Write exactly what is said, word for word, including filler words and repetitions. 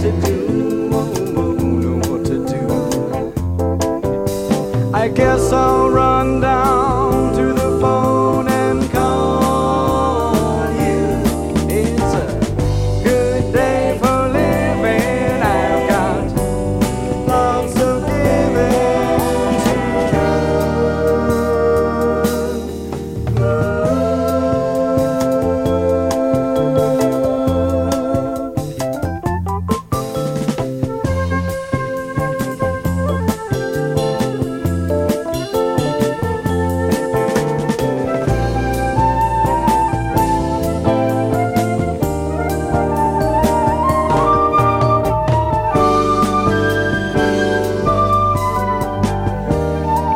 to do. Know what to do. I guess I'll run down